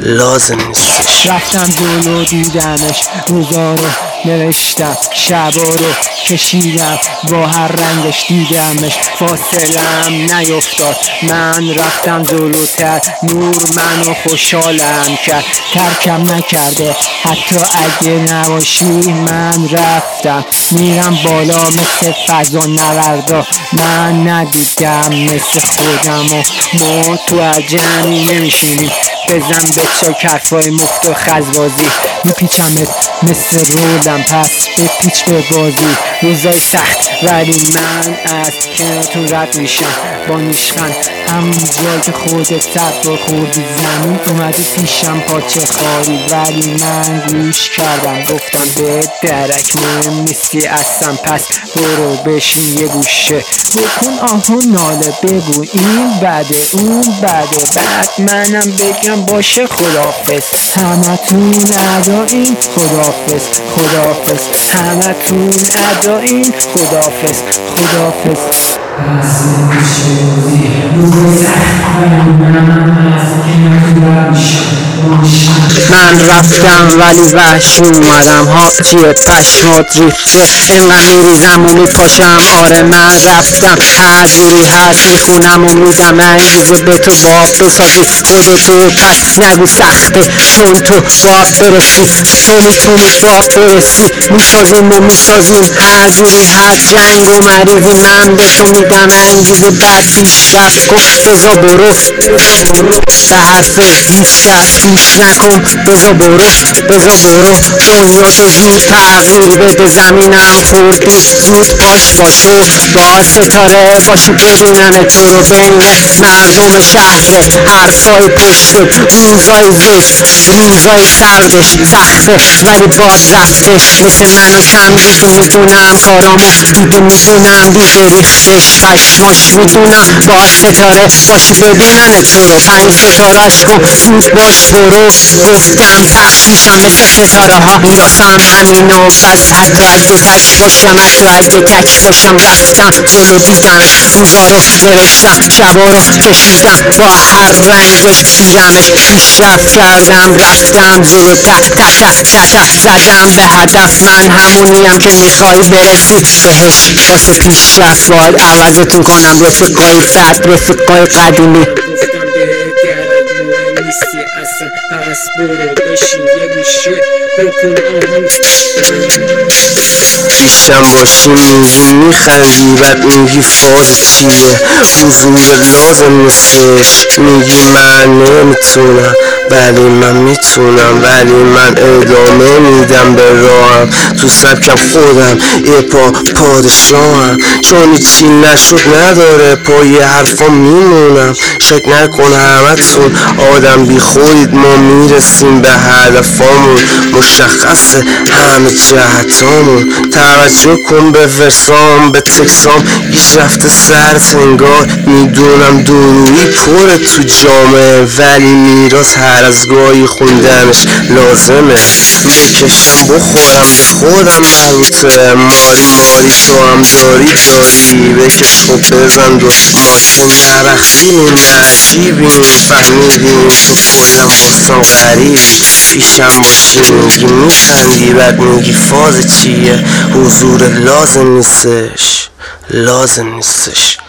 لازم نیستش. رفتم جلو دیدمش، روزا رو نوشتم، شبا رو کشیدم، با هر رنگش دیدمش، فاصلم نیفتاد، من رفتم جلوتر، نور منو خوشحالم کرد، ترکم نکرده حتی اگه نباشی. من رفتم میرم بالا مثل فضا نوردا، من ندیدم مثل خودم و ما تو جمعی نمیشینیم، بزن به چاک حرفای مفت و خزبازی، میپیچمت مثل رولم پس بپیچ به بازی. روزای سخت ولی من از کنارتون رد میشم با نیشخند، همون جایی که خودت سر خوردی زمین اومدی پیشم پاچه خاری، ولی من گوش کردم گفتم به درک مهم نیستی اصلا، پس برو بشین یه گوشه بکن آهو ناله، بگو این بده اون بده، بعد منم بگم باشه خداحافظ، همتون ادایین خداحافظ خداحافظ، همتون ادایین خداحافظ خداحافظ. من رفتم ولی وحشی اومدم، حاجی پشمات ریخته اینقدر میریزم و میپاشم. آره من رفتم هر جوری هست میخونم و میدم انگیزه به تو باب بسازی خودتو، پس نگو سخته چون تو باب برسی، تو میتونی باب برسی، میسازیم و میسازیم هر جوری هست جنگ و مریضی، من به تو میدم انگیزه بعد پیشرفت کن، بزا برو به حرف هیچکس گوش نکن، بزا برو دنیا تو زود تغییر بده، زمینم خوردی زود باش با تو، با ستاره باشی ببینن تو رو بین مردم شهرت، حرفای پشتت، روزای زشت روزای سردش سخته ولی باز رفتش، مثل من و کم دیدو میدونم کارامو دیدو میدونم دیده ریختش پشماش میدونم، با ستاره باشی ببینن تو رو، 5 ستارش کن زود باش برو، گفتم پخش میشم مثل ستاره ها واسم همینو، پس حتی اگه تک باشم حتی اگه تک باشم رفتم جلو دیدمش، روزا رو نوشتم شبا رو کشیدم، با هر رنگش دیدمش، پیشرفت کردم رفتم جلو زدم به هدف، من همونیم که میخوای برسی بهش، واسه پیشرفت باید عوضتون کنم رفیقای بد رفیقای قدیمی. نیستی اصلا پس برو بشین یه گوشه بکن آهو. پیشم باشی میگی میخندی بعد میگی فاز چیه، حضور لازم نیستش، میگی من نمیتونم ولی من میتونم، ولی من ادامه میدم به راهم، تو سبکم خودم یه پادشاهم، چون هیچی نشد نداره پای حرفا میمونم، شک نکن همتون آدم بی خودید، ما میرسیم به هدفامون، مشخصه همه جهتامون، توجه کن به ورسام به تکسام، گیش رفته سرت انگار، میدونم دورویی پره تو جامعه ولی میراث هر از گاهی خوندنش لازمه، بکشم بخورم به خودم مربوطه، ماری تو هم داری بکش خوب بزن دو ما که نرختیم عجیبیم، فهمیدیم تو کلم واسم غریبی، پیشم باشی میگی میخندی بعد میگی فاز چیه، حضور لازم نیستش